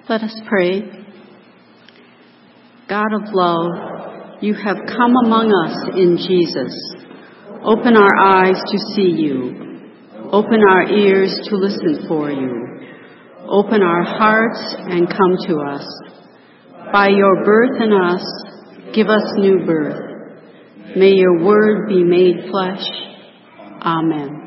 Let us pray. God of love, you have come among us in Jesus. Open our eyes to see you. Open our ears to listen for you. Open our hearts and come to us. By your birth in us, give us new birth. May your word be made flesh. Amen.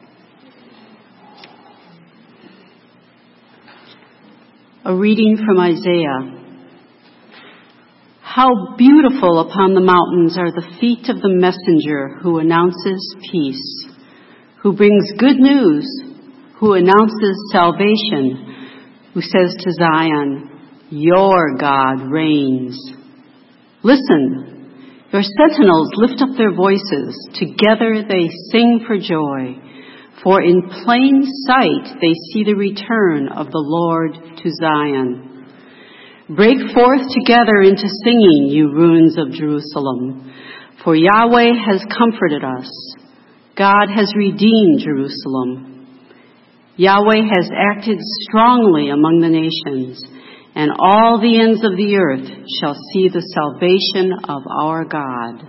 A reading from Isaiah. How beautiful upon the mountains are the feet of the messenger who announces peace, who brings good news, who announces salvation, who says to Zion, your God reigns. Listen, your sentinels lift up their voices. Together they sing for joy. For in plain sight they see the return of the Lord to Zion. Break forth together into singing, you ruins of Jerusalem. For Yahweh has comforted us. God has redeemed Jerusalem. Yahweh has acted strongly among the nations, and all the ends of the earth shall see the salvation of our God.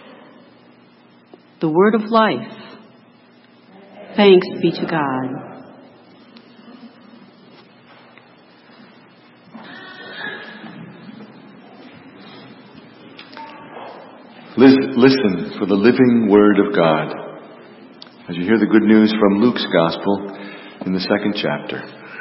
The word of life. Thanks be to God. Listen for the living word of God as you hear the good news from Luke's Gospel in the 2nd chapter.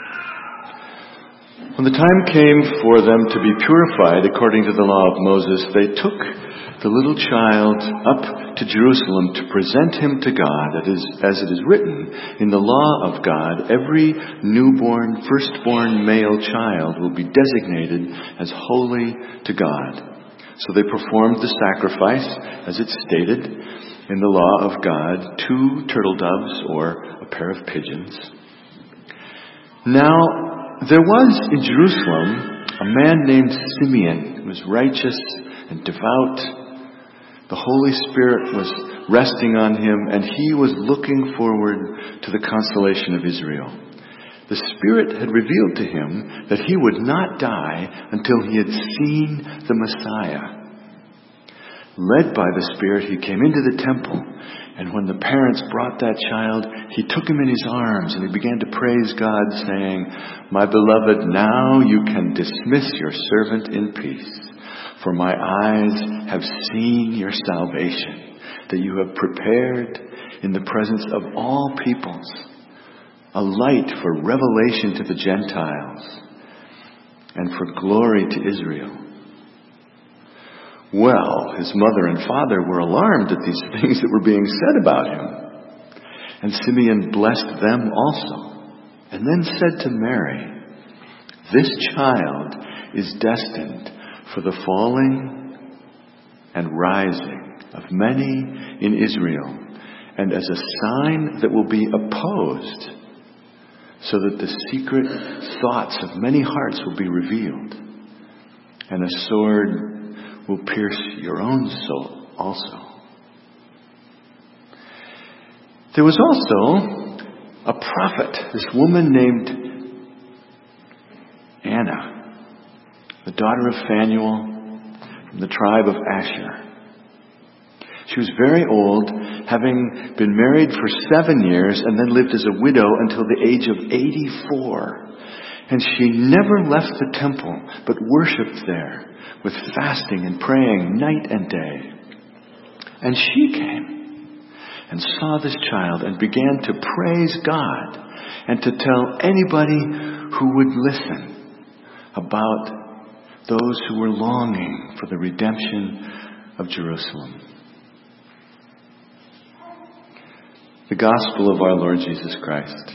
When the time came for them to be purified according to the law of Moses, they took the little child up to Jerusalem to present him to God. As it is written in the law of God, every newborn, firstborn male child will be designated as holy to God. So they performed the sacrifice, as it's stated in the law of God, 2 turtle doves or a pair of pigeons. Now, there was in Jerusalem a man named Simeon who was righteous and devout. The Holy Spirit was resting on him, and he was looking forward to the consolation of Israel. The Spirit had revealed to him that he would not die until he had seen the Messiah. Led by the Spirit, he came into the temple, and when the parents brought that child, he took him in his arms, and he began to praise God, saying, my beloved, now you can dismiss your servant in peace. For my eyes have seen your salvation, that you have prepared in the presence of all peoples, a light for revelation to the Gentiles and for glory to Israel. Well, his mother and father were alarmed at these things that were being said about him. And Simeon blessed them also, and then said to Mary, this child is destined for the falling and rising of many in Israel, and as a sign that will be opposed, so that the secret thoughts of many hearts will be revealed, and a sword will pierce your own soul also. There was also a prophet, this woman named Anna, the daughter of Phanuel from the tribe of Asher. She was very old, having been married for 7 years and then lived as a widow until the age of 84. And she never left the temple, but worshipped there with fasting and praying night and day. And she came and saw this child and began to praise God and to tell anybody who would listen about those who were longing for the redemption of Jerusalem. The Gospel of our Lord Jesus Christ.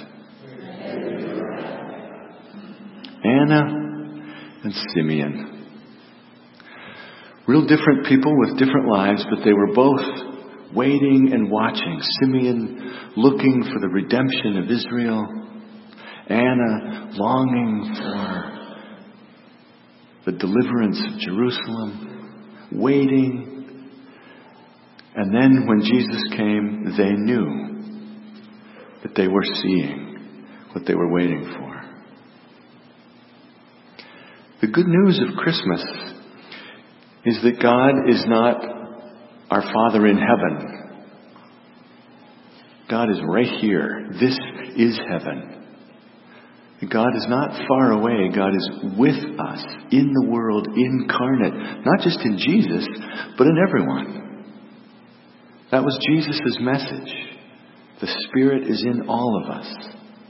Anna and Simeon. Real different people with different lives, but they were both waiting and watching. Simeon looking for the redemption of Israel. Anna longing for the deliverance of Jerusalem, waiting. And then when Jesus came, they knew that they were seeing what they were waiting for. The good news of Christmas is that God is not our Father in heaven. God is right here. This is heaven. God is not far away. God is with us in the world, incarnate, not just in Jesus, but in everyone. That was Jesus' message. The Spirit is in all of us.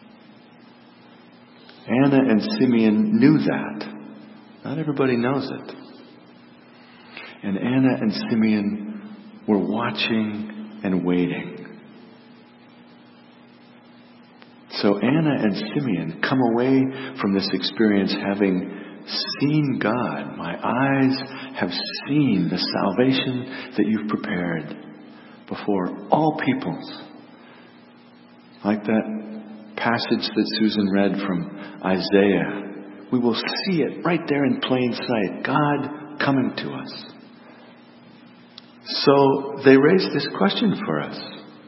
Anna and Simeon knew that. Not everybody knows it. And Anna and Simeon were watching and waiting. So Anna and Simeon come away from this experience having seen God. My eyes have seen the salvation that you've prepared before all peoples. Like that passage that Susan read from Isaiah. We will see it right there in plain sight. God coming to us. So they raised this question for us.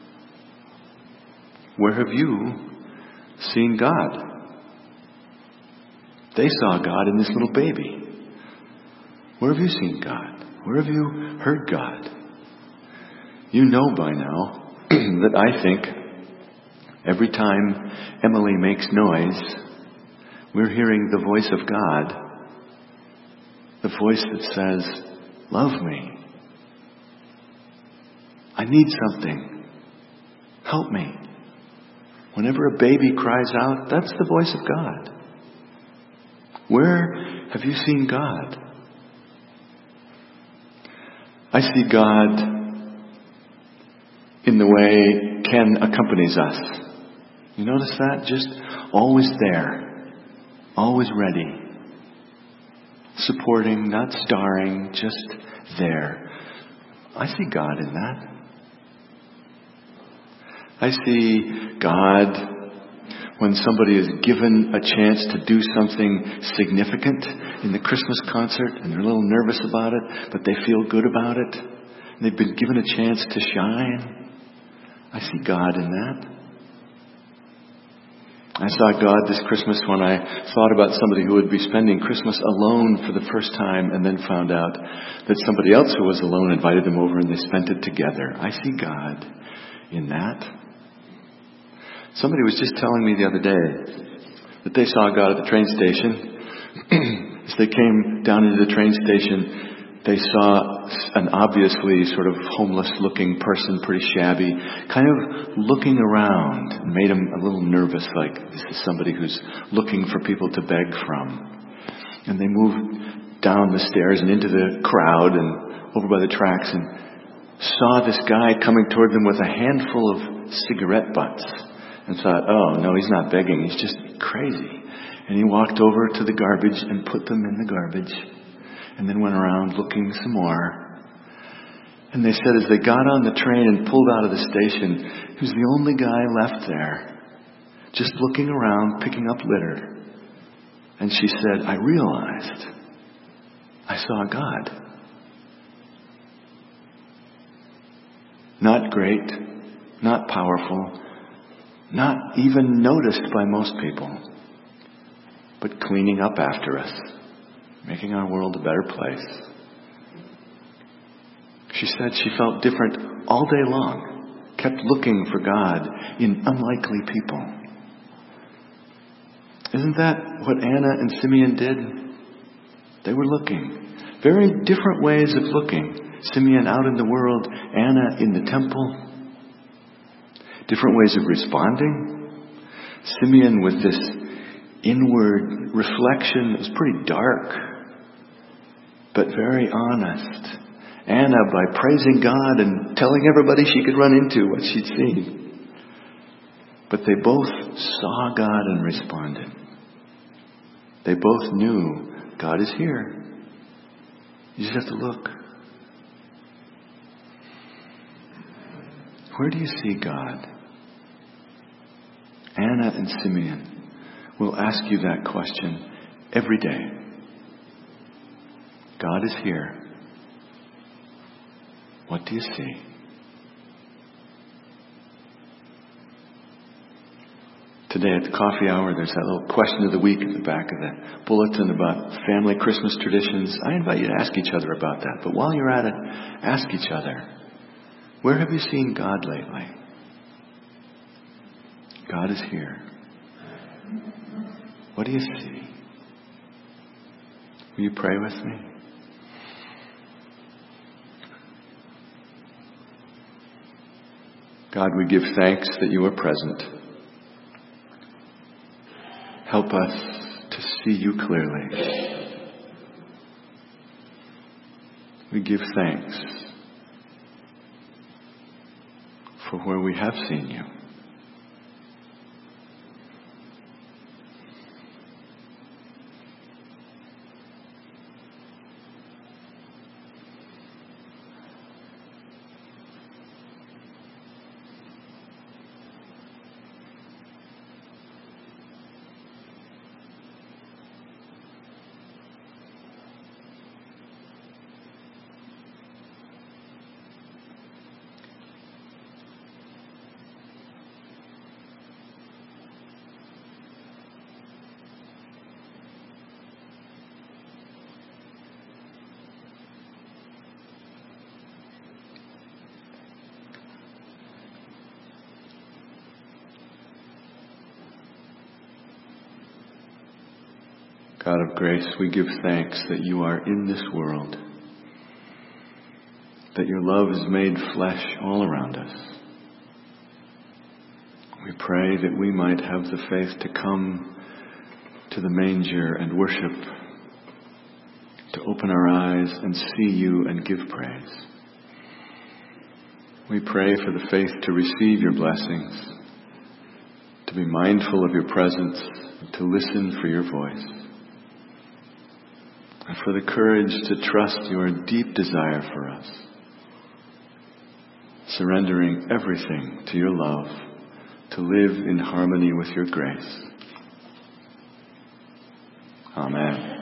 Where have you seen God? They saw God in this little baby. Where have you seen God? Where have you heard God? You know by now that I think every time Emily makes noise, we're hearing the voice of God. The voice that says, love me. I need something. Help me. Whenever a baby cries out, that's the voice of God. Where have you seen God? I see God in the way Ken accompanies us. You notice that? Just always there. Always ready. Supporting, not starring, just there. I see God in that. I see God when somebody is given a chance to do something significant in the Christmas concert and they're a little nervous about it, but they feel good about it. And they've been given a chance to shine. I see God in that. I saw God this Christmas when I thought about somebody who would be spending Christmas alone for the first time and then found out that somebody else who was alone invited them over and they spent it together. I see God in that. Somebody was just telling me the other day that they saw God at the train station. As they came down into the train station, they saw an obviously sort of homeless-looking person, pretty shabby, kind of looking around. It made them a little nervous, like this is somebody who's looking for people to beg from. And they moved down the stairs and into the crowd and over by the tracks and saw this guy coming toward them with a handful of cigarette butts. And thought, oh, no, he's not begging. He's just crazy. And he walked over to the garbage and put them in the garbage. And then went around looking some more. And they said as they got on the train and pulled out of the station, he was the only guy left there. Just looking around, picking up litter. And she said, I realized I saw God. Not great. Not powerful. Not even noticed by most people, but cleaning up after us, making our world a better place. She said she felt different all day long, kept looking for God in unlikely people. Isn't that what Anna and Simeon did? They were looking. Very different ways of looking. Simeon out in the world, Anna in the temple. Different ways of responding. Simeon with this inward reflection that was pretty dark, but very honest. Anna by praising God and telling everybody she could run into what she'd seen. But they both saw God and responded. They both knew God is here. You just have to look. Where do you see God? Anna and Simeon will ask you that question every day. God is here. What do you see? 'Cause Today at the coffee hour, there's that little question of the week at the back of the bulletin about family Christmas traditions. I invite you to ask each other about that. But while you're at it, ask each other, where have you seen God lately? God is here. What do you see? Will you pray with me? God, we give thanks that you are present. Help us to see you clearly. We give thanks for where we have seen you. God of grace, we give thanks that you are in this world, that your love is made flesh all around us. We pray that we might have the faith to come to the manger and worship, to open our eyes and see you and give praise. We pray for the faith to receive your blessings, to be mindful of your presence, and to listen for your voice. And for the courage to trust your deep desire for us, surrendering everything to your love, to live in harmony with your grace. Amen.